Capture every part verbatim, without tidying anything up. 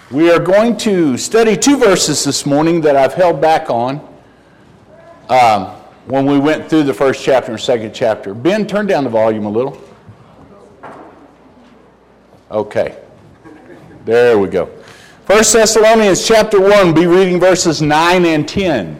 We are going to study two verses this morning that I've held back on um, when we went through the first chapter and second chapter. Ben, turn down the volume a little. Okay. There we go. First Thessalonians chapter one, be reading verses nine and ten.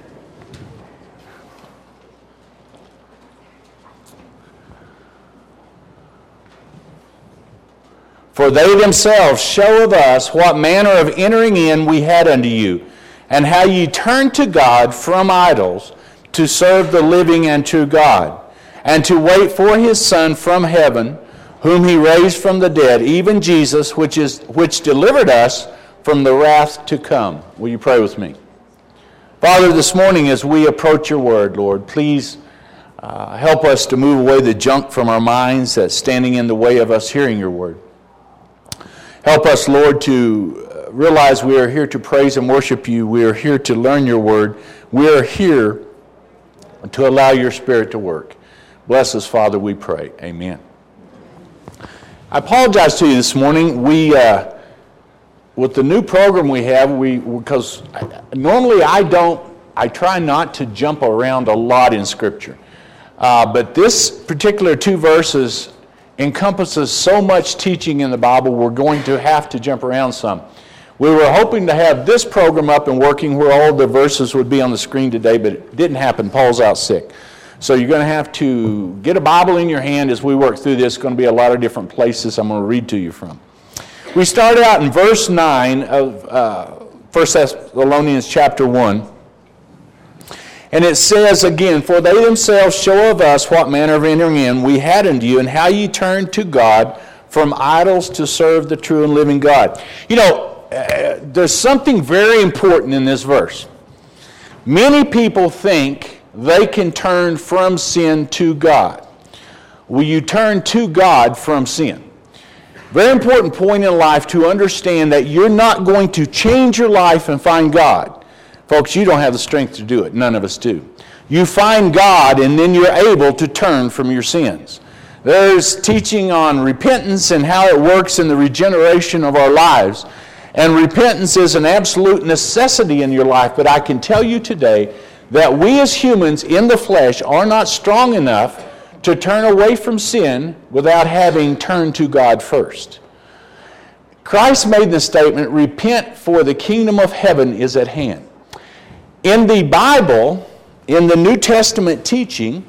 For they themselves show of us what manner of entering in we had unto you, and how ye turned to God from idols to serve the living and true God, and to wait for his Son from heaven, whom he raised from the dead, even Jesus, which is which delivered us from the wrath to come. Will you pray with me? Father, this morning as we approach your word, Lord, please uh, help us to move away the junk from our minds that's standing in the way of us hearing your word. Help us, Lord, to realize we are here to praise and worship you. We are here to learn your word. We are here to allow your Spirit to work. Bless us, Father, we pray. Amen. I apologize to you this morning. We, uh, with the new program we have, we because normally I don't, I try not to jump around a lot in Scripture. Uh, but this particular two verses encompasses so much teaching in the Bible, we're going to have to jump around some. We were hoping to have this program up and working where all the verses would be on the screen today, but it didn't happen. Paul's out sick. So you're going to have to get a Bible in your hand as we work through this. It's going to be a lot of different places I'm going to read to you from. We start out in verse nine of uh, First Thessalonians chapter one. And it says again, For they themselves show of us what manner of entering in we had unto you, and how ye turned to God from idols to serve the true and living God. You know, uh, there's something very important in this verse. Many people think they can turn from sin to God. Will you turn to God from sin? Very important point in life to understand that you're not going to change your life and find God. Folks, you don't have the strength to do it. None of us do. You find God, and then you're able to turn from your sins. There's teaching on repentance and how it works in the regeneration of our lives. And repentance is an absolute necessity in your life. But I can tell you today that we as humans in the flesh are not strong enough to turn away from sin without having turned to God first. Christ made the statement, repent, for the kingdom of heaven is at hand. In the Bible, in the New Testament teaching,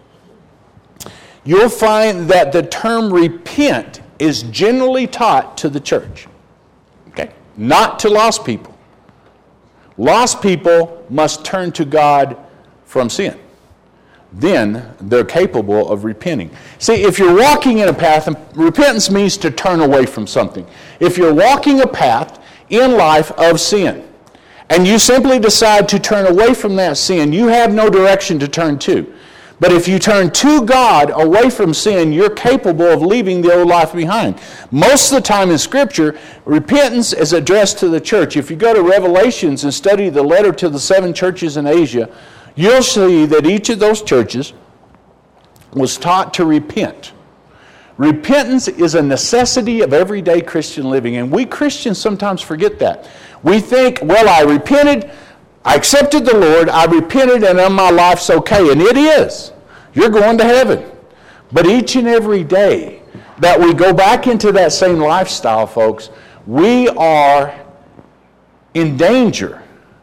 you'll find that the term repent is generally taught to the church. Okay? Not to lost people. Lost people must turn to God from sin. Then they're capable of repenting. See, if you're walking in a path, and repentance means to turn away from something. If you're walking a path in life of sin, and you simply decide to turn away from that sin, you have no direction to turn to. But if you turn to God away from sin, you're capable of leaving the old life behind. Most of the time in Scripture, repentance is addressed to the church. If you go to Revelations and study the letter to the seven churches in Asia, you'll see that each of those churches was taught to repent. Repentance is a necessity of everyday Christian living, and we Christians sometimes forget that. We think, well, I repented, I accepted the Lord, I repented, and then my life's okay. And it is. You're going to heaven. But each and every day that we go back into that same lifestyle, folks, we are in danger,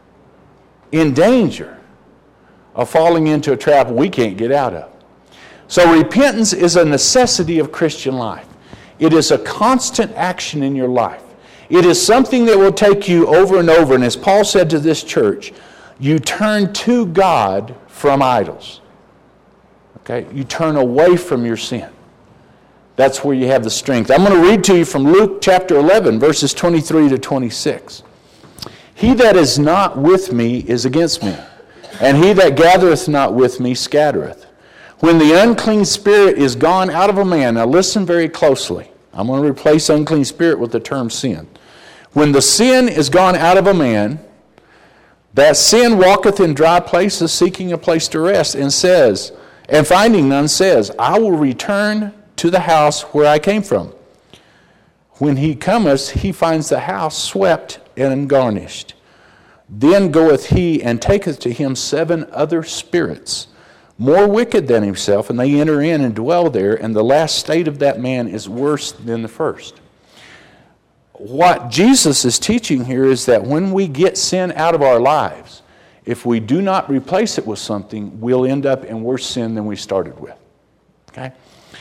in danger of falling into a trap we can't get out of. So repentance is a necessity of Christian life. It is a constant action in your life. It is something that will take you over and over. And as Paul said to this church, you turn to God from idols. Okay? You turn away from your sin. That's where you have the strength. I'm going to read to you from Luke chapter eleven, verses twenty-three to twenty-six. He that is not with me is against me, and he that gathereth not with me scattereth. When the unclean spirit is gone out of a man, now listen very closely. I'm going to replace unclean spirit with the term sin. When the sin is gone out of a man, that sin walketh in dry places, seeking a place to rest, and says, and finding none says, I will return to the house where I came from. When he cometh, he finds the house swept and garnished. Then goeth he and taketh to him seven other spirits, more wicked than himself, and they enter in and dwell there, and the last state of that man is worse than the first. What Jesus is teaching here is that when we get sin out of our lives, if we do not replace it with something, we'll end up in worse sin than we started with. Okay?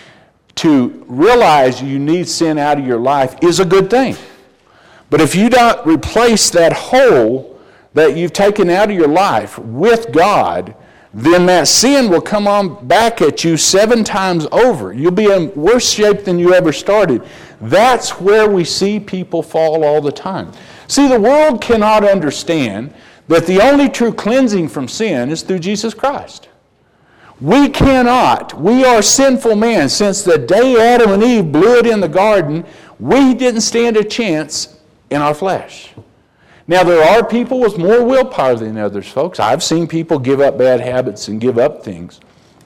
To realize you need sin out of your life is a good thing. But if you don't replace that hole that you've taken out of your life with God, then that sin will come on back at you seven times over. You'll be in worse shape than you ever started. That's where we see people fall all the time. See, the world cannot understand that the only true cleansing from sin is through Jesus Christ. We cannot. We are sinful men. Since the day Adam and Eve blew it in the garden, we didn't stand a chance in our flesh. Now, there are people with more willpower than others, folks. I've seen people give up bad habits and give up things.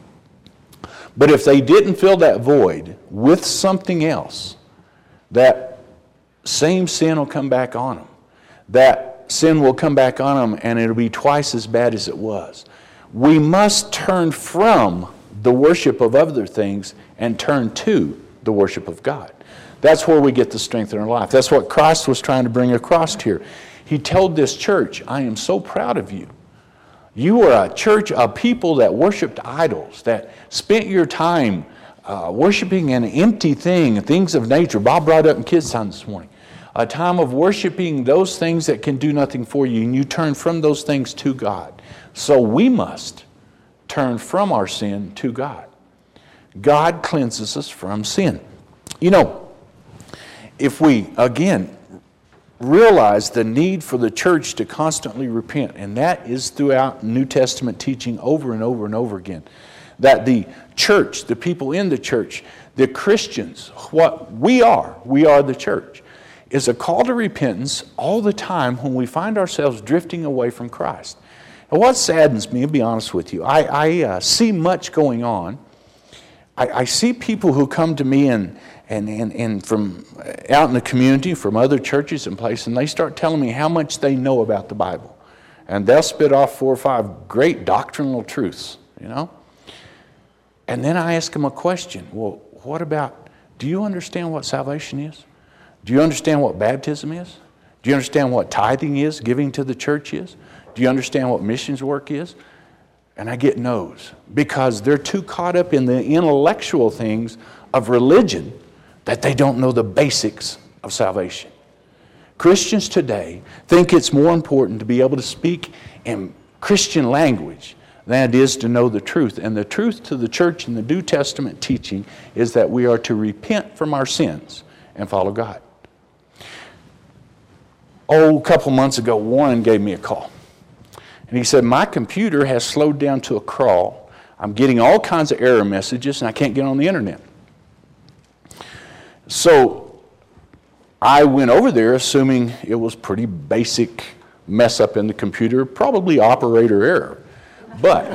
But if they didn't fill that void with something else, that same sin will come back on them. That sin will come back on them, and it'll be twice as bad as it was. We must turn from the worship of other things and turn to the worship of God. That's where we get the strength in our life. That's what Christ was trying to bring across here. He told this church, I am so proud of you. You are a church of people that worshiped idols, that spent your time uh, worshiping an empty thing, things of nature. Bob brought up in kids' time this morning. A time of worshiping those things that can do nothing for you, and you turn from those things to God. So we must turn from our sin to God. God cleanses us from sin. You know, if we, again, realize the need for the church to constantly repent, and that is throughout New Testament teaching over and over and over again, that the church, the people in the church, the Christians, what we are, we are the church, is a call to repentance all the time when we find ourselves drifting away from Christ. And what saddens me, I'll be honest with you, I, I uh, see much going on. I, I see people who come to me and And, and, and from out in the community, from other churches and places, and they start telling me how much they know about the Bible. And they'll spit off four or five great doctrinal truths, you know. And then I ask them a question. Well, what about, do you understand what salvation is? Do you understand what baptism is? Do you understand what tithing is, giving to the church is? Do you understand what missions work is? And I get no's, because they're too caught up in the intellectual things of religion that they don't know the basics of salvation. Christians today think it's more important to be able to speak in Christian language than it is to know the truth. And the truth to the church in the New Testament teaching is that we are to repent from our sins and follow God. Oh, a couple months ago, Warren gave me a call. And he said, my computer has slowed down to a crawl. I'm getting all kinds of error messages, and I can't get on the internet. So I went over there assuming it was pretty basic mess up in the computer, probably operator error. But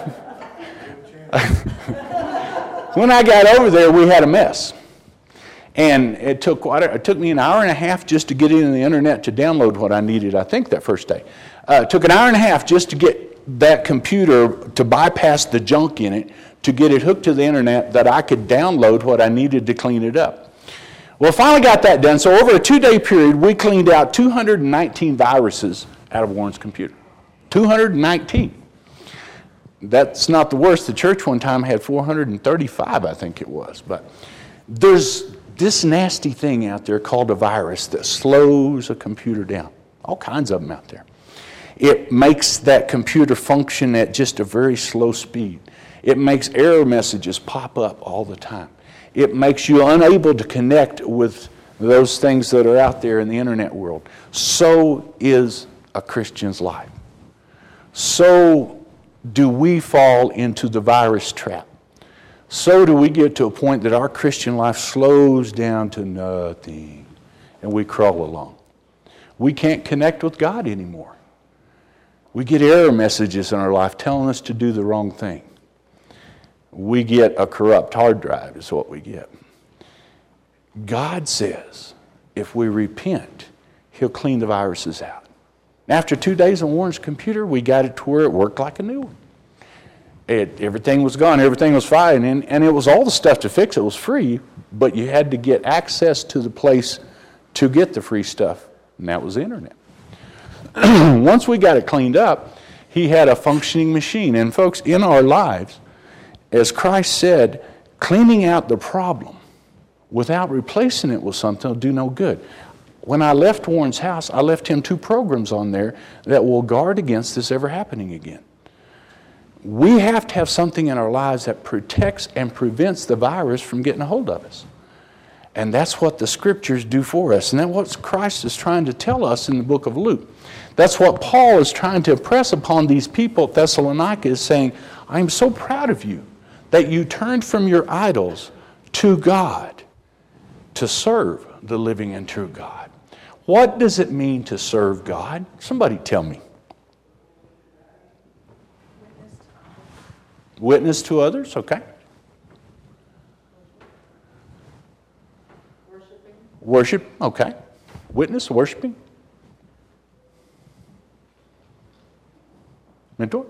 when I got over there, we had a mess. And it took quite a, it took me an hour and a half just to get into the internet to download what I needed, I think, that first day. Uh, it took an hour and a half just to get that computer, to bypass the junk in it, to get it hooked to the internet that I could download what I needed to clean it up. Well, I finally got that done. So over a two-day period, we cleaned out two hundred nineteen viruses out of Warren's computer. two hundred nineteen. That's not the worst. The church one time had four hundred thirty-five, I think it was. But there's this nasty thing out there called a virus that slows a computer down. All kinds of them out there. It makes that computer function at just a very slow speed. It makes error messages pop up all the time. It makes you unable to connect with those things that are out there in the internet world. So is a Christian's life. So do we fall into the virus trap. So do we get to a point that our Christian life slows down to nothing and we crawl along. We can't connect with God anymore. We get error messages in our life telling us to do the wrong thing. We get a corrupt hard drive is what we get. God says if we repent, He'll clean the viruses out. After two days on Warren's computer, we got it to where it worked like a new one. It, everything was gone, everything was fine, and, and it was all the stuff to fix it was free, but you had to get access to the place to get the free stuff, and that was the internet. Once we got it cleaned up, he had a functioning machine. And folks, in our lives, as Christ said, cleaning out the problem without replacing it with something will do no good. When I left Warren's house, I left him two programs on there that will guard against this ever happening again. We have to have something in our lives that protects and prevents the virus from getting a hold of us. And that's what the scriptures do for us. And that's what Christ is trying to tell us in the book of Luke. That's what Paul is trying to impress upon these people at Thessalonica, is saying, I'm so proud of you that you turned from your idols to God to serve the living and true God. What does it mean to serve God? Somebody tell me. Witness to others, okay. Worshiping. Worship, okay. Witness, worshiping. Mentor?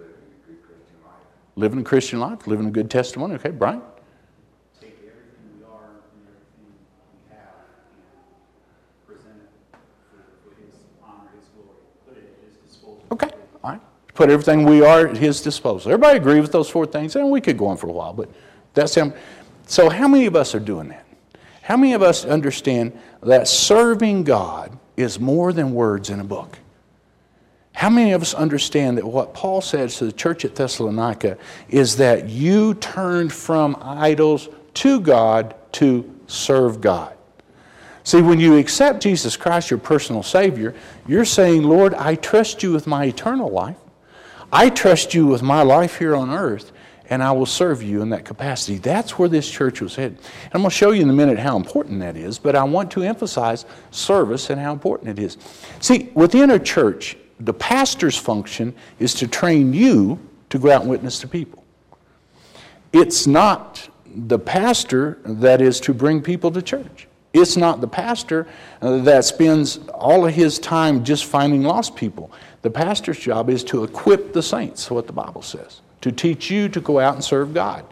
Living a Christian life, living a good testimony. Okay, Brian? Take everything we are and everything we have and present it for, for His honor, His glory. Put it at His disposal. Okay, all right. Put everything we are at His disposal. Everybody agree with those four things? And we could go on for a while, but that's him. So how many of us are doing that? How many of us understand that serving God is more than words in a book? How many of us understand that what Paul says to the church at Thessalonica is that you turned from idols to God to serve God? See, when you accept Jesus Christ, your personal Savior, you're saying, Lord, I trust you with my eternal life. I trust you with my life here on earth, and I will serve you in that capacity. That's where this church was headed. And I'm going to show you in a minute how important that is, but I want to emphasize service and how important it is. See, within a church, the pastor's function is to train you to go out and witness to people. It's not the pastor that is to bring people to church. It's not the pastor that spends all of his time just finding lost people. The pastor's job is to equip the saints, what the Bible says, to teach you to go out and serve God.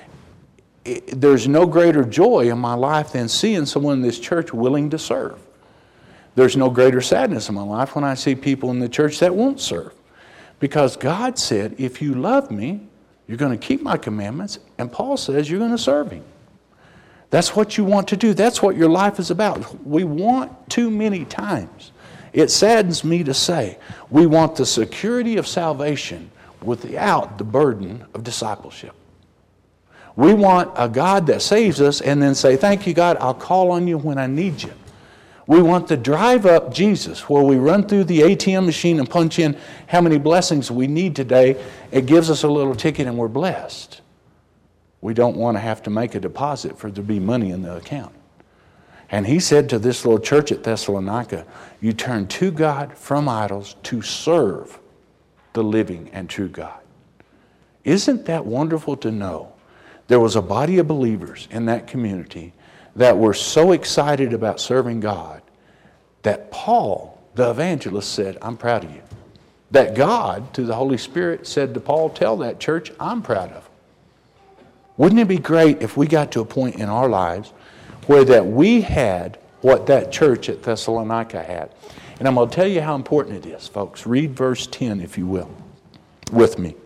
It, there's no greater joy in my life than seeing someone in this church willing to serve. There's no greater sadness in my life when I see people in the church that won't serve. Because God said, if you love me, you're going to keep my commandments, and Paul says you're going to serve him. That's what you want to do. That's what your life is about. We want too many times. It saddens me to say, we want the security of salvation without the burden of discipleship. We want a God that saves us and then say, thank you, God, I'll call on you when I need you. We want the drive-up Jesus, where we run through the A T M machine and punch in how many blessings we need today. It gives us a little ticket and we're blessed. We don't want to have to make a deposit for there to be money in the account. And he said to this little church at Thessalonica, you turn to God from idols to serve the living and true God. Isn't that wonderful to know? There was a body of believers in that community that were so excited about serving God that Paul, the evangelist, said, I'm proud of you. That God, through the Holy Spirit, said to Paul, tell that church, I'm proud of them. Wouldn't it be great if we got to a point in our lives where that we had what that church at Thessalonica had? And I'm going to tell you how important it is, folks. Read verse ten, if you will, with me.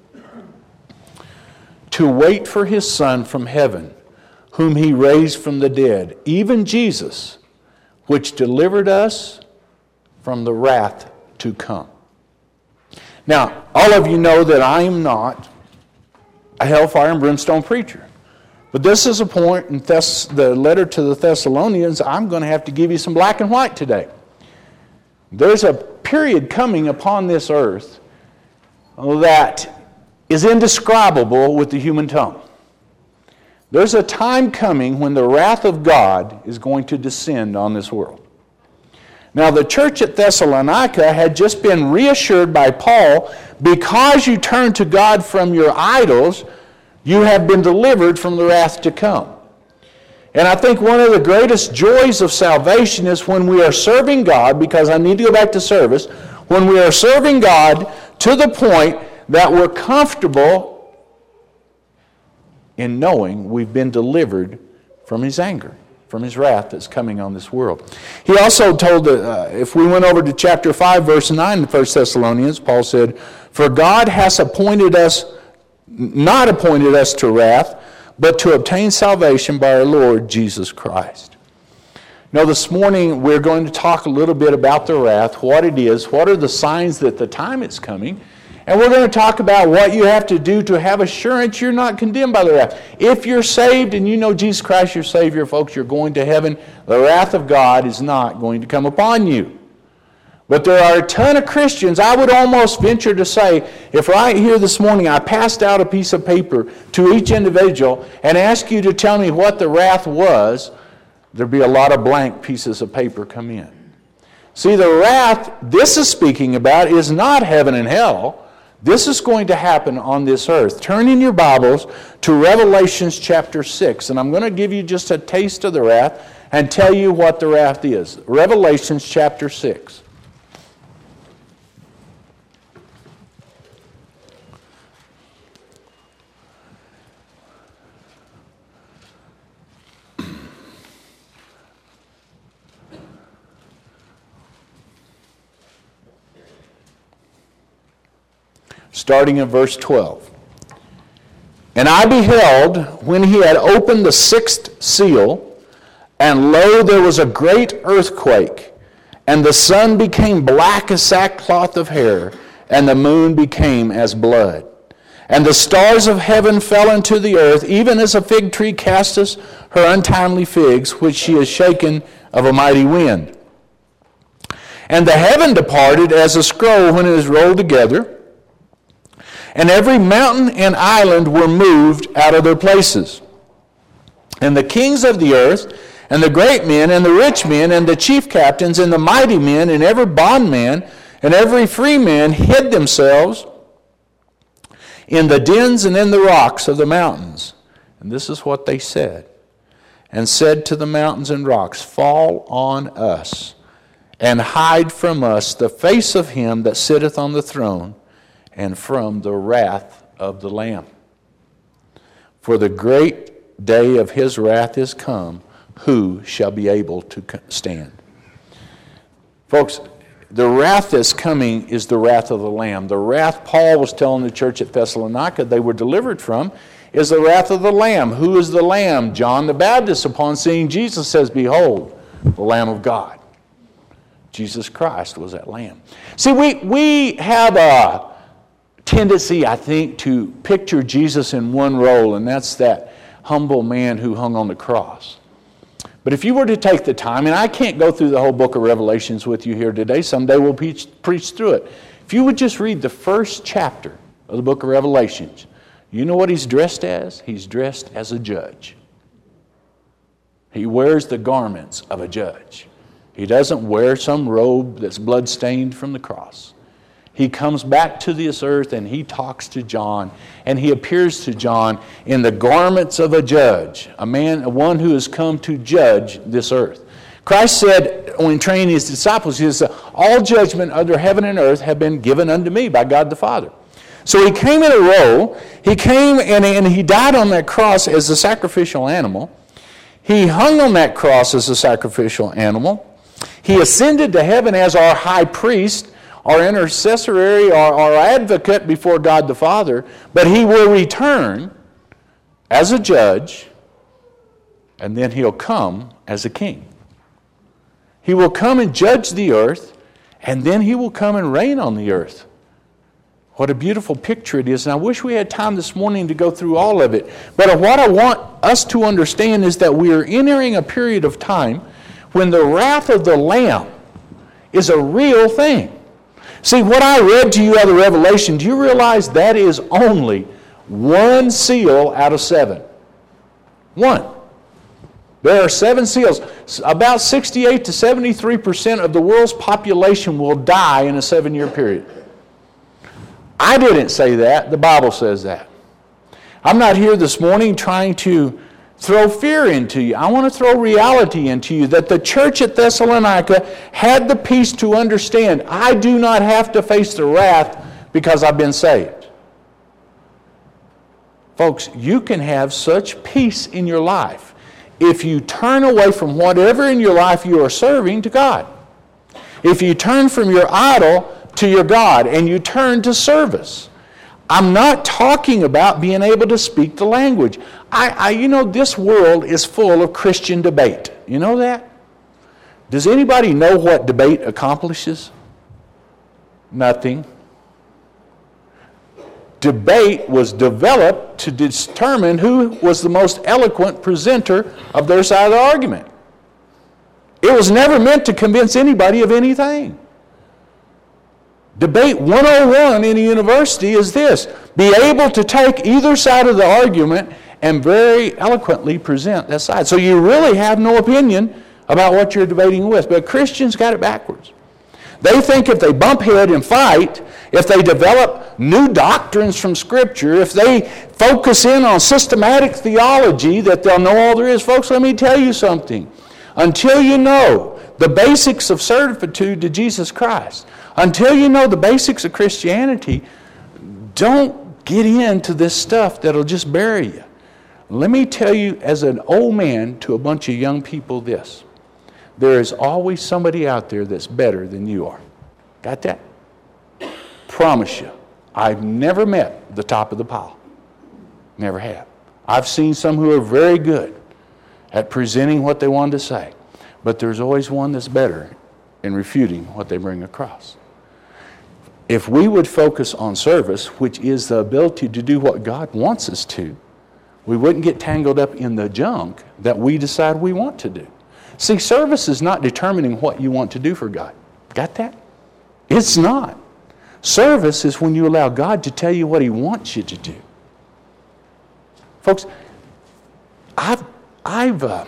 To wait for his Son from heaven, whom he raised from the dead, even Jesus, which delivered us from the wrath to come. Now, all of you know that I am not a hellfire and brimstone preacher. But this is a point in Thess- the letter to the Thessalonians, I'm going to have to give you some black and white today. There's a period coming upon this earth that is indescribable with the human tongue. There's a time coming when the wrath of God is going to descend on this world. Now, the church at Thessalonica had just been reassured by Paul, because you turn to God from your idols, you have been delivered from the wrath to come. And I think one of the greatest joys of salvation is when we are serving God, because I need to go back to service, when we are serving God to the point that we're comfortable in knowing we've been delivered from His anger, from His wrath that's coming on this world. He also told, uh, if we went over to chapter five, verse nine in First Thessalonians, Paul said, "For God has appointed us, not appointed us to wrath, but to obtain salvation by our Lord Jesus Christ." Now this morning we're going to talk a little bit about the wrath, what it is, what are the signs that the time is coming, and we're going to talk about what you have to do to have assurance you're not condemned by the wrath. If you're saved and you know Jesus Christ your Savior, folks, you're going to heaven. The wrath of God is not going to come upon you. But there are a ton of Christians, I would almost venture to say, if right here this morning I passed out a piece of paper to each individual and asked you to tell me what the wrath was, there'd be a lot of blank pieces of paper come in. See, the wrath this is speaking about is not heaven and hell. This is going to happen on this earth. Turn in your Bibles to Revelation chapter six, and I'm going to give you just a taste of the wrath and tell you what the wrath is. Revelation chapter six. Starting in verse twelve. "And I beheld, when he had opened the sixth seal, and lo, there was a great earthquake, and the sun became black as sackcloth of hair, and the moon became as blood. And the stars of heaven fell into the earth, even as a fig tree casteth her untimely figs, which she is shaken of a mighty wind. And the heaven departed as a scroll when it is rolled together, and every mountain and island were moved out of their places. And the kings of the earth, and the great men, and the rich men, and the chief captains, and the mighty men, and every bondman, and every free man hid themselves in the dens and in the rocks of the mountains." And this is what they said. "And said to the mountains and rocks, Fall on us, and hide from us the face of him that sitteth on the throne, and from the wrath of the Lamb. For the great day of his wrath is come, who shall be able to stand?" Folks, the wrath that's coming is the wrath of the Lamb. The wrath Paul was telling the church at Thessalonica they were delivered from is the wrath of the Lamb. Who is the Lamb? John the Baptist, upon seeing Jesus, says, "Behold, the Lamb of God." Jesus Christ was that Lamb. See, we, we have a tendency, I think, to picture Jesus in one role, and that's that humble man who hung on the cross. But if you were to take the time, and I can't go through the whole book of Revelations with you here today, someday we'll preach, preach through it. If you would just read the first chapter of the book of Revelations, you know what he's dressed as? He's dressed as a judge. He wears the garments of a judge. He doesn't wear some robe that's blood-stained from the cross. He comes back to this earth and he talks to John, and he appears to John in the garments of a judge, a man, one who has come to judge this earth. Christ said when training his disciples, he said, "All judgment under heaven and earth have been given unto me by God the Father." So he came in a role. He came and, and he died on that cross as a sacrificial animal. He hung on that cross as a sacrificial animal. He ascended to heaven as our high priest, our intercessory, our, our advocate before God the Father, but he will return as a judge, and then he'll come as a king. He will come and judge the earth, and then he will come and reign on the earth. What a beautiful picture it is, and I wish we had time this morning to go through all of it. But what I want us to understand is that we are entering a period of time when the wrath of the Lamb is a real thing. See, what I read to you out of Revelation, do you realize that is only one seal out of seven? One. There are seven seals. About sixty-eight to seventy-three percent of the world's population will die in a seven-year period. I didn't say that. The Bible says that. I'm not here this morning trying to throw fear into you. I want to throw reality into you that the church at Thessalonica had the peace to understand, I do not have to face the wrath because I've been saved. Folks, you can have such peace in your life if you turn away from whatever in your life you are serving to God. If you turn from your idol to your God and you turn to service. I'm not talking about being able to speak the language. I, I, you know, this world is full of Christian debate. You know that? Does anybody know what debate accomplishes? Nothing. Debate was developed to determine who was the most eloquent presenter of their side of the argument. It was never meant to convince anybody of anything. Debate one oh one in a university is this: be able to take either side of the argument and very eloquently present that side. So you really have no opinion about what you're debating with. But Christians got it backwards. They think if they bump head and fight, if they develop new doctrines from Scripture, if they focus in on systematic theology, that they'll know all there is. Folks, let me tell you something. Until you know the basics of servitude to Jesus Christ, until you know the basics of Christianity, don't get into this stuff that'll just bury you. Let me tell you, as an old man to a bunch of young people, this. There is always somebody out there that's better than you are. Got that? Promise you. I've never met the top of the pile. Never have. I've seen some who are very good at presenting what they wanted to say. But there's always one that's better in refuting what they bring across. If we would focus on service, which is the ability to do what God wants us to, we wouldn't get tangled up in the junk that we decide we want to do. See, service is not determining what you want to do for God. Got that? It's not. Service is when you allow God to tell you what He wants you to do. Folks, I've, I've uh,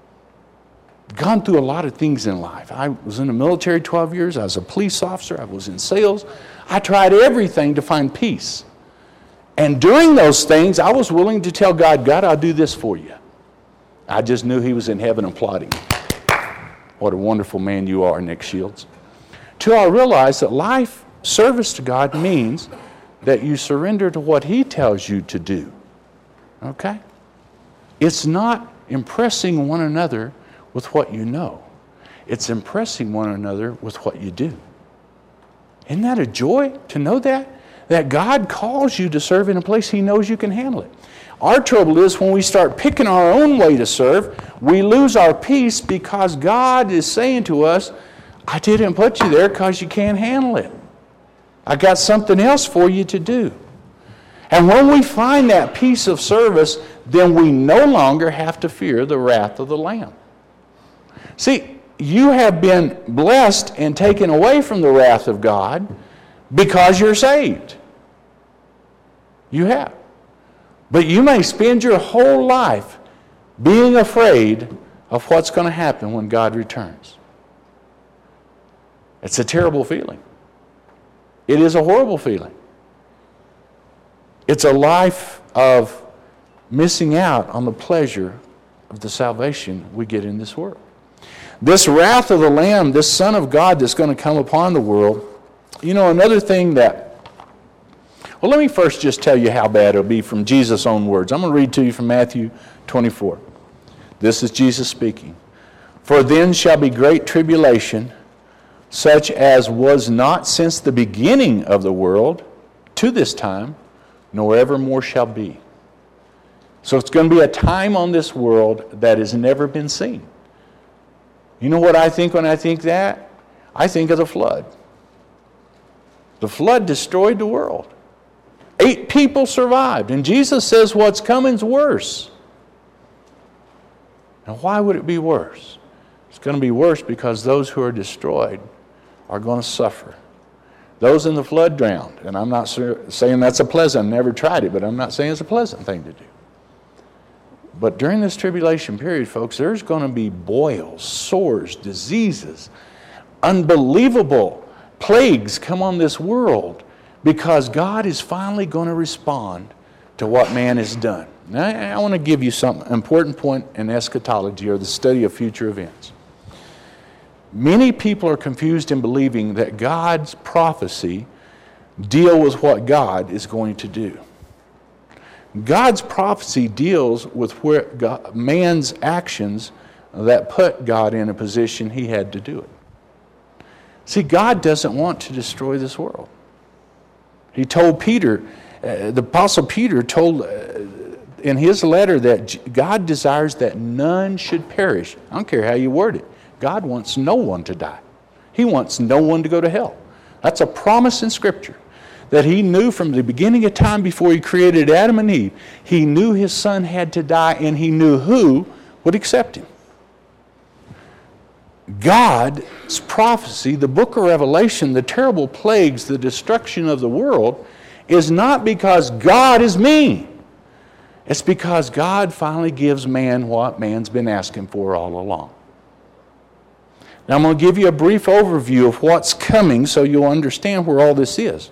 gone through a lot of things in life. I was in the military twelve years. I was a police officer. I was in sales. I tried everything to find peace. And during those things, I was willing to tell God, God, I'll do this for you. I just knew He was in heaven applauding. What a wonderful man you are, Nick Shields. Till I realized that life service to God means that you surrender to what He tells you to do. Okay? It's not impressing one another with what you know. It's impressing one another with what you do. Isn't that a joy to know that? That God calls you to serve in a place He knows you can handle it. Our trouble is when we start picking our own way to serve, we lose our peace because God is saying to us, I didn't put you there because you can't handle it. I got something else for you to do. And when we find that piece of service, then we no longer have to fear the wrath of the Lamb. See, you have been blessed and taken away from the wrath of God because you're saved. You have. But you may spend your whole life being afraid of what's going to happen when God returns. It's a terrible feeling. It is a horrible feeling. It's a life of missing out on the pleasure of the salvation we get in this world. This wrath of the Lamb, this Son of God that's going to come upon the world, you know, another thing that Well, let me first just tell you how bad it'll be from Jesus' own words. I'm going to read to you from Matthew twenty-four. This is Jesus speaking. For then shall be great tribulation, such as was not since the beginning of the world to this time, nor ever more shall be. So it's going to be a time on this world that has never been seen. You know what I think when I think that? I think of the flood. The flood destroyed the world. Eight people survived. And Jesus says what's coming's worse. Now why would it be worse? It's going to be worse because those who are destroyed are going to suffer. Those in the flood drowned. And I'm not saying that's a pleasant, I've never tried it, but I'm not saying it's a pleasant thing to do. But during this tribulation period, folks, there's going to be boils, sores, diseases, unbelievable plagues come on this world because God is finally going to respond to what man has done. Now, I want to give you some important point in eschatology, or the study of future events. Many people are confused in believing that God's prophecy deal with what God is going to do. God's prophecy deals with where God, man's actions that put God in a position he had to do it. See, God doesn't want to destroy this world. He told Peter, uh, the Apostle Peter told uh, in his letter that God desires that none should perish. I don't care how you word it. God wants no one to die. He wants no one to go to hell. That's a promise in Scripture that he knew from the beginning of time before he created Adam and Eve. He knew his son had to die, and he knew who would accept him. God's prophecy, the book of Revelation, the terrible plagues, the destruction of the world, is not because God is mean. It's because God finally gives man what man's been asking for all along. Now I'm going to give you a brief overview of what's coming so you'll understand where all this is.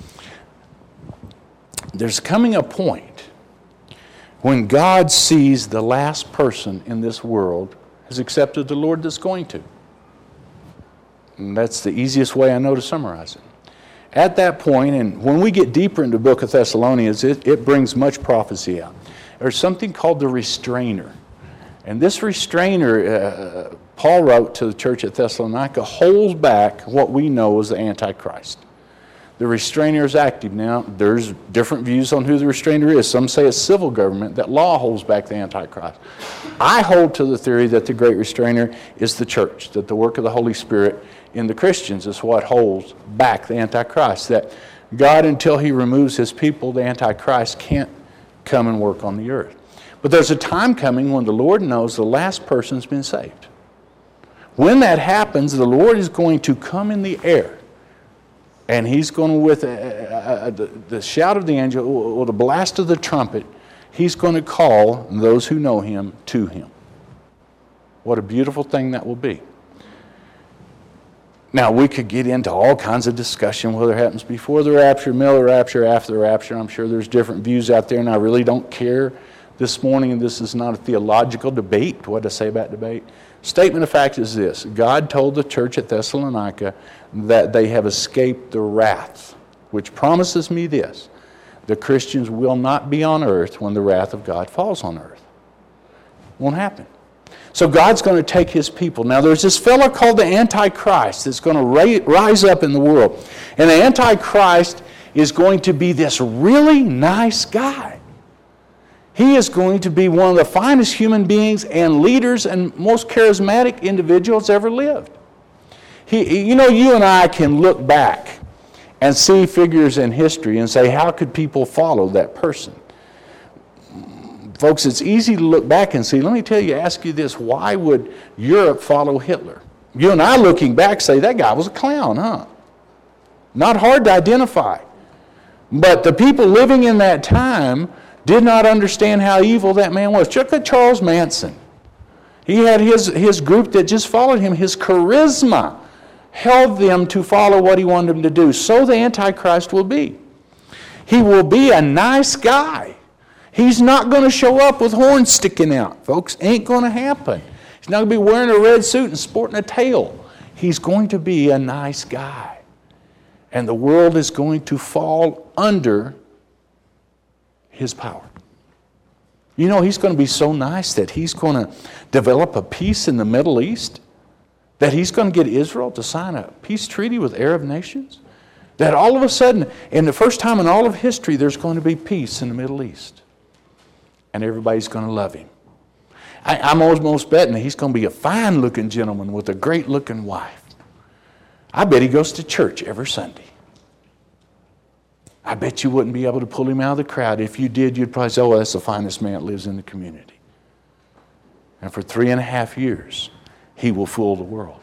There's coming a point when God sees the last person in this world has accepted the Lord that's going to. And that's the easiest way I know to summarize it. At that point, and when we get deeper into the book of Thessalonians, it, it brings much prophecy out. There's something called the restrainer. And this restrainer, uh, Paul wrote to the church at Thessalonica, holds back what we know as the Antichrist. The restrainer is active. Now, there's different views on who the restrainer is. Some say it's civil government, that law holds back the Antichrist. I hold to the theory that the great restrainer is the church, that the work of the Holy Spirit in the Christians is what holds back the Antichrist, that God, until he removes his people, the Antichrist can't come and work on the earth. But there's a time coming when the Lord knows the last person's been saved. When that happens, the Lord is going to come in the air, and he's going to, with a, a, a, the, the shout of the angel or the blast of the trumpet, he's going to call those who know him to him. What a beautiful thing that will be. Now, we could get into all kinds of discussion, whether it happens before the rapture, middle of the rapture, after the rapture. I'm sure there's different views out there, and I really don't care this morning, and this is not a theological debate. What did I say about debate? Statement of fact is this. God told the church at Thessalonica that they have escaped the wrath, which promises me this. The Christians will not be on earth when the wrath of God falls on earth. Won't happen. So God's going to take his people. Now there's this fellow called the Antichrist that's going to rise up in the world. And the Antichrist is going to be this really nice guy. He is going to be one of the finest human beings and leaders and most charismatic individuals ever lived. He, you know, you and I can look back and see figures in history and say, how could people follow that person? Folks, it's easy to look back and see. Let me tell you, ask you this, why would Europe follow Hitler? You and I looking back say, that guy was a clown, huh? Not hard to identify. But the people living in that time did not understand how evil that man was. Look at Charles Manson. He had his, his group that just followed him. His charisma held them to follow what he wanted them to do. So the Antichrist will be. He will be a nice guy. He's not going to show up with horns sticking out, folks. Ain't going to happen. He's not going to be wearing a red suit and sporting a tail. He's going to be a nice guy. And the world is going to fall under his power. You know, he's going to be so nice that he's going to develop a peace in the Middle East, that he's going to get Israel to sign a peace treaty with Arab nations, that all of a sudden, in the first time in all of history, there's going to be peace in the Middle East. And everybody's going to love him. I, I'm almost betting that he's going to be a fine-looking gentleman with a great-looking wife. I bet he goes to church every Sunday. I bet you wouldn't be able to pull him out of the crowd. If you did, you'd probably say, oh, that's the finest man that lives in the community. And for three and a half years, he will fool the world.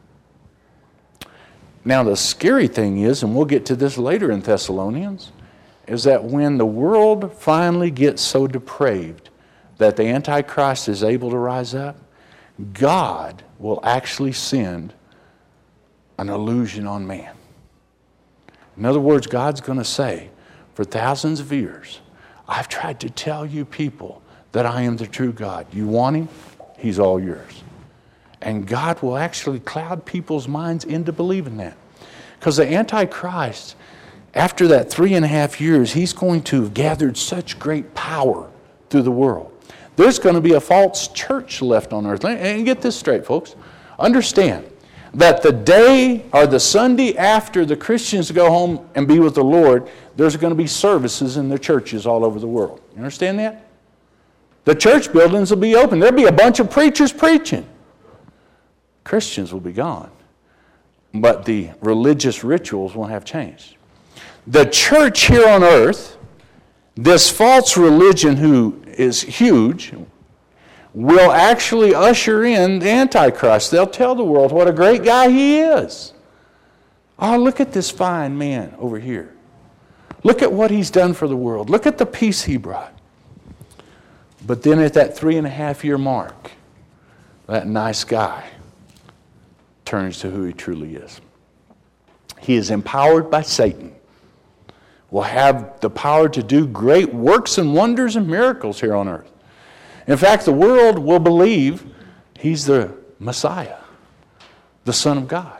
Now, the scary thing is, and we'll get to this later in Thessalonians, is that when the world finally gets so depraved that the Antichrist is able to rise up, God will actually send an illusion on man. In other words, God's going to say, for thousands of years, I've tried to tell you people that I am the true God. You want him? He's all yours. And God will actually cloud people's minds into believing that. Because the Antichrist, after that three and a half years, he's going to have gathered such great power through the world. There's going to be a false church left on earth. And get this straight, folks. Understand that the day or the Sunday after the Christians go home and be with the Lord, there's going to be services in the churches all over the world. You understand that? The church buildings will be open. There'll be a bunch of preachers preaching. Christians will be gone. But the religious rituals won't have changed. The church here on earth, this false religion who is huge, will actually usher in the Antichrist. They'll tell the world what a great guy he is. Oh, look at this fine man over here. Look at what he's done for the world. Look at the peace he brought. But then at that three and a half year mark, that nice guy turns to who he truly is. He is empowered by Satan. Will have the power to do great works and wonders and miracles here on earth. In fact, the world will believe he's the Messiah, the Son of God.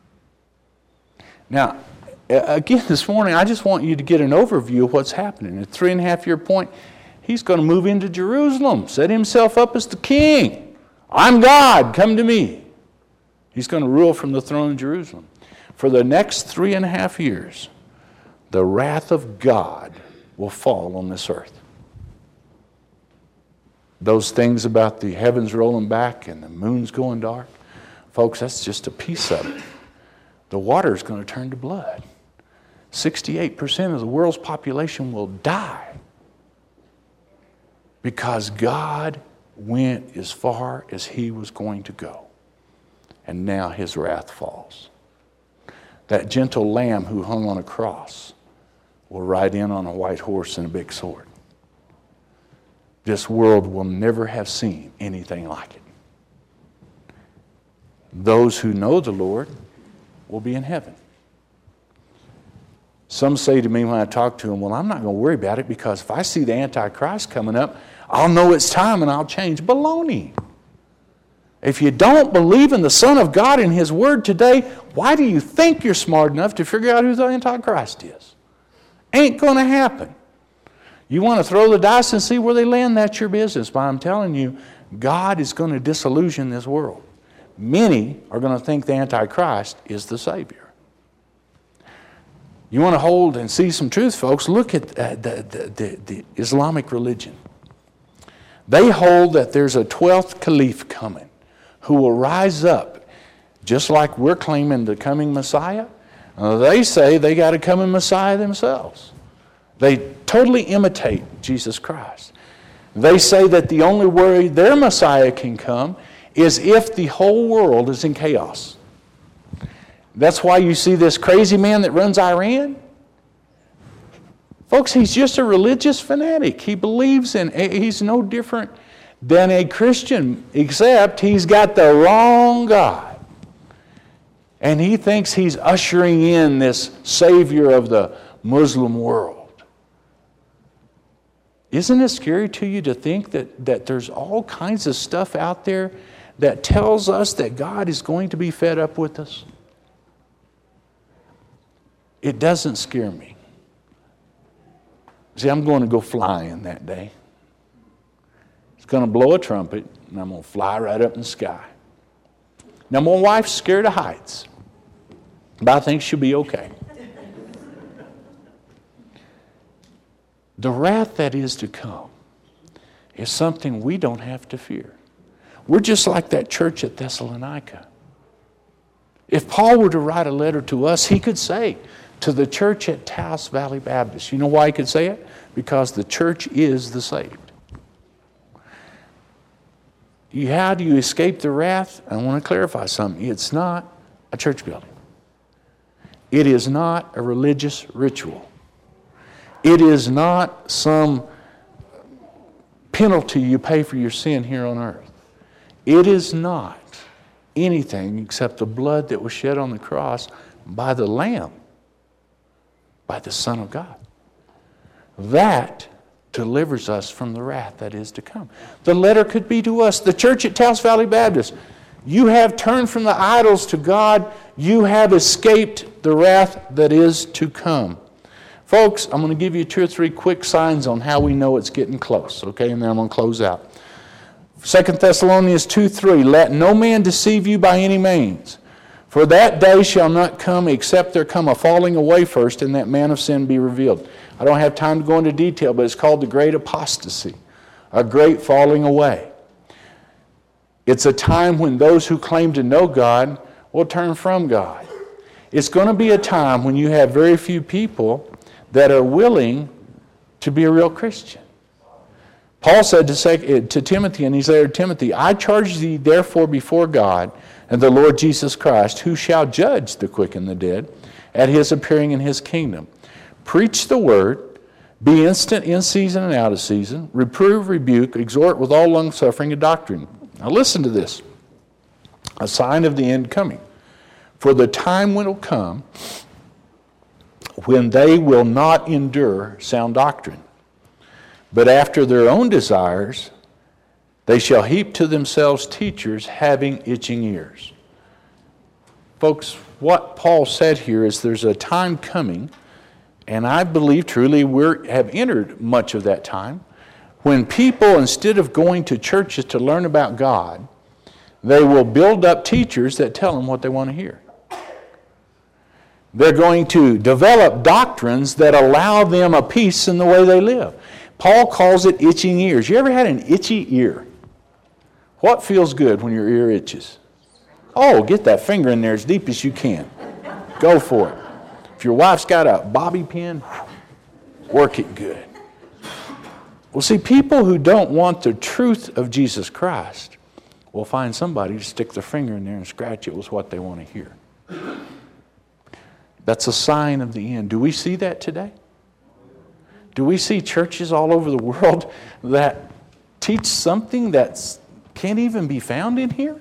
Now, again, this morning, I just want you to get an overview of what's happening. At three and a half year point, he's going to move into Jerusalem, set himself up as the king. I'm God, come to me. He's going to rule from the throne of Jerusalem. For the next three and a half years, the wrath of God will fall on this earth. Those things about the heavens rolling back and the moon's going dark, folks, that's just a piece of it. The water is going to turn to blood. sixty-eight percent of the world's population will die because God went as far as he was going to go. And now his wrath falls. That gentle lamb who hung on a cross will ride in on a white horse and a big sword. This world will never have seen anything like it. Those who know the Lord will be in heaven. Some say to me when I talk to them, well, I'm not going to worry about it because if I see the Antichrist coming up, I'll know it's time and I'll change. Baloney. If you don't believe in the Son of God and His Word today, why do you think you're smart enough to figure out who the Antichrist is? Ain't going to happen. You want to throw the dice and see where they land, that's your business. But I'm telling you, God is going to disillusion this world. Many are going to think the Antichrist is the Savior. You want to hold and see some truth, folks? Look at uh, the, the, the, the Islamic religion. They hold that there's a twelfth caliph coming who will rise up, just like we're claiming the coming Messiah. Uh, they say they got a coming Messiah themselves. They totally imitate Jesus Christ. They say that the only way their Messiah can come is if the whole world is in chaos. That's why you see this crazy man that runs Iran. Folks, he's just a religious fanatic. He believes in, he's no different than a Christian, except he's got the wrong God. And he thinks he's ushering in this Savior of the Muslim world. Isn't it scary to you to think that, that there's all kinds of stuff out there that tells us that God is going to be fed up with us? It doesn't scare me. See, I'm going to go flying that day. It's going to blow a trumpet, and I'm going to fly right up in the sky. Now, my wife's scared of heights, but I think she'll be okay. The wrath that is to come is something we don't have to fear. We're just like that church at Thessalonica. If Paul were to write a letter to us, he could say to the church at Taos Valley Baptist, you know why he could say it? Because the church is the saved. You, how do you escape the wrath? I want to clarify something. It's not a church building. It is not a religious ritual. It is not some penalty you pay for your sin here on earth. It is not anything except the blood that was shed on the cross by the Lamb, by the Son of God. That delivers us from the wrath that is to come. The letter could be to us, the church at Taos Valley Baptist. You have turned from the idols to God. You have escaped the wrath that is to come. Folks, I'm going to give you two or three quick signs on how we know it's getting close, okay? And then I'm going to close out. Second Thessalonians two three, let no man deceive you by any means. For that day shall not come except there come a falling away first, and that man of sin be revealed. I don't have time to go into detail, but it's called the great apostasy, a great falling away. It's a time when those who claim to know God will turn from God. It's going to be a time when you have very few people that are willing to be a real Christian. Paul said to, say, to Timothy, and he said to Timothy, I charge thee therefore before God and the Lord Jesus Christ, who shall judge the quick and the dead at his appearing in his kingdom. Preach the word, be instant in season and out of season, reprove, rebuke, exhort with all longsuffering and doctrine. Now listen to this, a sign of the end coming. For the time will come when they will not endure sound doctrine, but after their own desires they shall heap to themselves teachers having itching ears. Folks, what Paul said here is there's a time coming, and I believe truly we have entered much of that time, when people, instead of going to churches to learn about God, they will build up teachers that tell them what they want to hear. They're going to develop doctrines that allow them a peace in the way they live. Paul calls it itching ears. You ever had an itchy ear? What feels good when your ear itches? Oh, get that finger in there as deep as you can. Go for it. If your wife's got a bobby pin, work it good. Well, see, people who don't want the truth of Jesus Christ will find somebody to stick their finger in there and scratch it with what they want to hear. That's a sign of the end. Do we see that today? Do we see churches all over the world that teach something that can't even be found in here?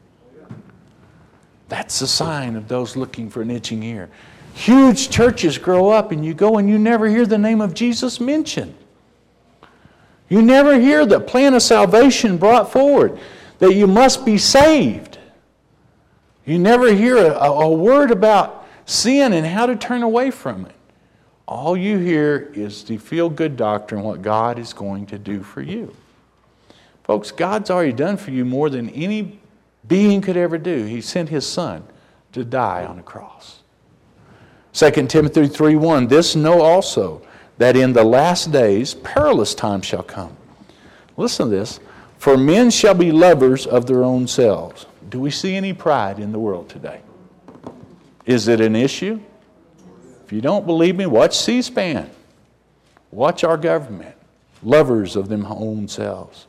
That's a sign of those looking for an itching ear. Huge churches grow up and you go and you never hear the name of Jesus mentioned. You never hear the plan of salvation brought forward, that you must be saved. You never hear a, a word about sin and how to turn away from it. All you hear is the feel-good doctrine, what God is going to do for you. Folks, God's already done for you more than any being could ever do. He sent His Son to die on the cross. Second Timothy three one, this know also, that in the last days perilous times shall come. Listen to this. For men shall be lovers of their own selves. Do we see any pride in the world today? Is it an issue? If you don't believe me, watch C-SPAN. Watch our government. Lovers of them own selves.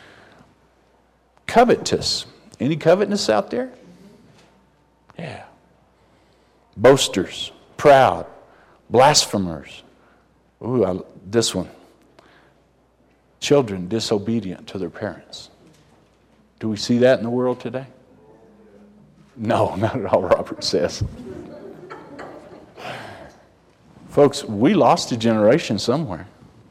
Covetous. Any covetousness out there? Yeah. Boasters. Proud. Blasphemers. Ooh, I, this one. Children disobedient to their parents. Do we see that in the world today? No, not at all, Robert says. Folks, we lost a generation somewhere.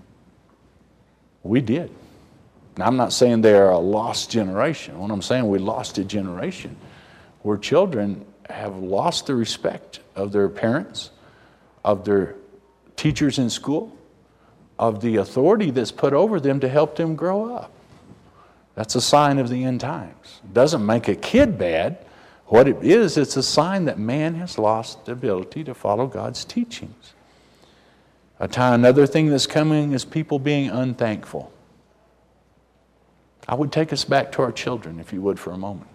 We did. Now, I'm not saying they are a lost generation. What I'm saying, we lost a generation where children have lost the respect of their parents, of their teachers in school, of the authority that's put over them to help them grow up. That's a sign of the end times. It doesn't make a kid bad. What it is, it's a sign that man has lost the ability to follow God's teachings. A time, another thing that's coming is people being unthankful. I would take us back to our children, if you would, for a moment.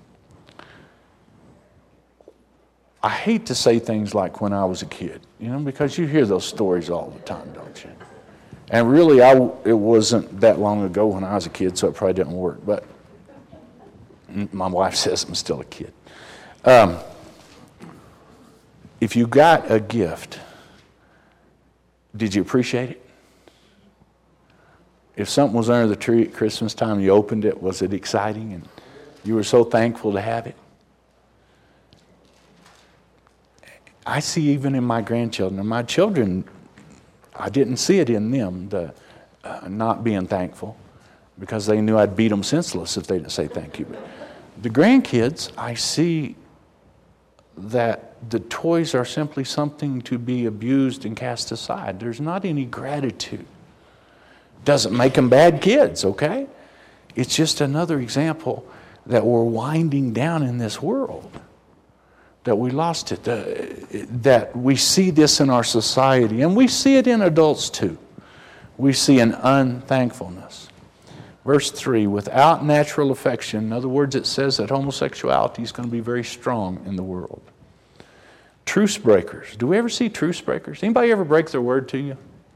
I hate to say things like when I was a kid, you know, because you hear those stories all the time, don't you? And really, I, it wasn't that long ago when I was a kid, so it probably didn't work. But my wife says I'm still a kid. Um, if you got a gift, did you appreciate it? If something was under the tree at Christmas time and you opened it, was it exciting and you were so thankful to have it? I see even in my grandchildren, and my children, I didn't see it in them, the uh, not being thankful because they knew I'd beat them senseless if they didn't say thank you. But the grandkids, I see that the toys are simply something to be abused and cast aside. There's not any gratitude. Doesn't make them bad kids, okay? It's just another example that we're winding down in this world, that we lost it, uh, that we see this in our society, and we see it in adults too. We see an unthankfulness. Verse three, without natural affection, in other words, it says that homosexuality is going to be very strong in the world. Truce breakers. Do we ever see truce breakers? Anybody ever break their word to you?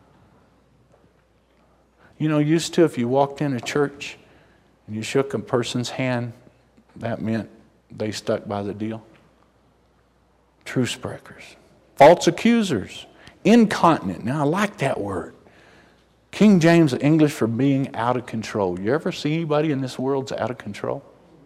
You know, used to, if you walked in a church and you shook a person's hand, that meant they stuck by the deal. Truce breakers. False accusers. Incontinent. Now, I like that word. King James English for being out of control. You ever see anybody in this world that's out of control?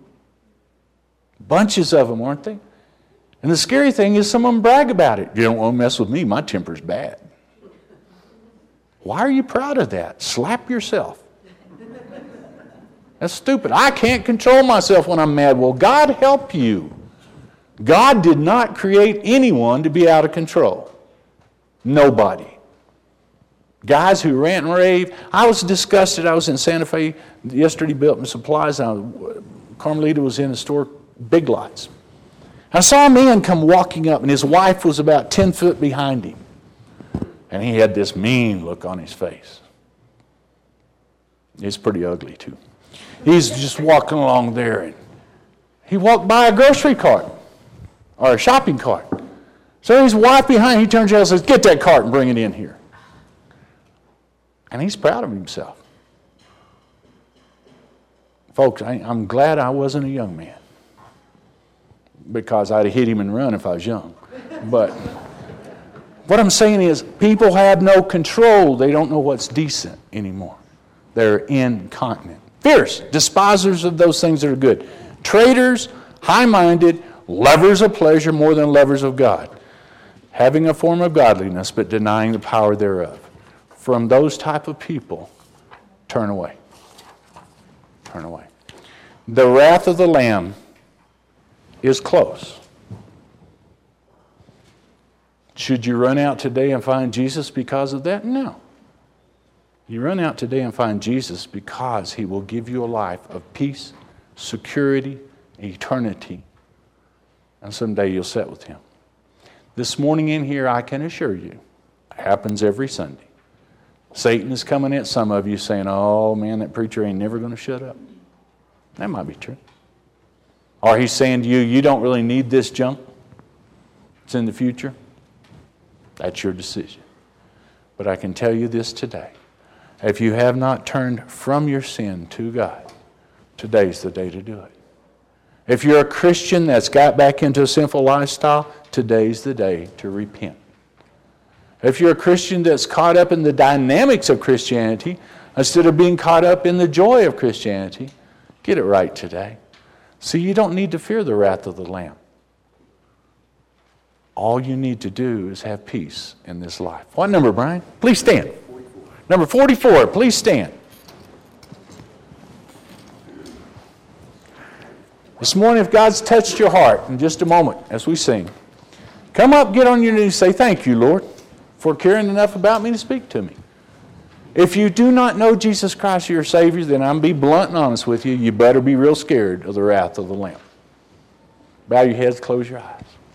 Bunches of them, aren't they? And the scary thing is some of them brag about it. You don't want to mess with me. My temper's bad. Why are you proud of that? Slap yourself. That's stupid. I can't control myself when I'm mad. Well, God help you. God did not create anyone to be out of control. Nobody. Guys who rant and rave. I was disgusted. I was in Santa Fe yesterday building supplies. And I was, Carmelita was in the store, Big Lots. I saw a man come walking up, and his wife was about ten foot behind him. And he had this mean look on his face. It's pretty ugly, too. He's just walking along there, and he walked by a grocery cart or a shopping cart. So his wife behind, he turns around and says, "Get that cart and bring it in here." And he's proud of himself. Folks, I, I'm glad I wasn't a young man, because I'd have hit him and run if I was young. But what I'm saying is, people have no control. They don't know what's decent anymore. They're incontinent. Fierce, despisers of those things that are good. Traitors, high-minded, lovers of pleasure more than lovers of God. Having a form of godliness, but denying the power thereof. From those type of people, turn away. Turn away. The wrath of the Lamb is close. Should you run out today and find Jesus because of that? No. You run out today and find Jesus because He will give you a life of peace, security, eternity, and someday you'll sit with Him. This morning in here, I can assure you, it happens every Sunday. Satan is coming at some of you saying, "Oh man, that preacher ain't never going to shut up." That might be true. Or he's saying to you, "You don't really need this junk. It's in the future." That's your decision. But I can tell you this today. If you have not turned from your sin to God, today's the day to do it. If you're a Christian that's got back into a sinful lifestyle, today's the day to repent. If you're a Christian that's caught up in the dynamics of Christianity, instead of being caught up in the joy of Christianity, get it right today. See, you don't need to fear the wrath of the Lamb. All you need to do is have peace in this life. What number, Brian? Please stand. Number forty-four, please stand. This morning, if God's touched your heart, in just a moment as we sing, come up, get on your knees, say, "Thank you, Lord, for caring enough about me to speak to me." If you do not know Jesus Christ as your Savior, then I'm be blunt and honest with you, you better be real scared of the wrath of the Lamb. Bow your heads, close your eyes.